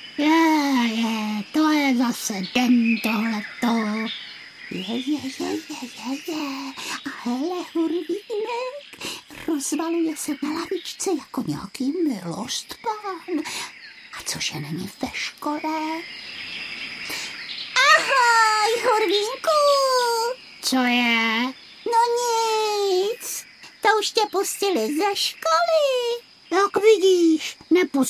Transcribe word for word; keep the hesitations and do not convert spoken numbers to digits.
Je, je, to je zase den tohleto. Je, je, je, je, je, je. A hele, Hurvínek rozvaluje se na lavičce jako nějaký milostpán. A cože není ve škole? Ahoj, Hurvínku! Co je? No nic, to už tě pustili ze školy. Jak vidíš, nepustili.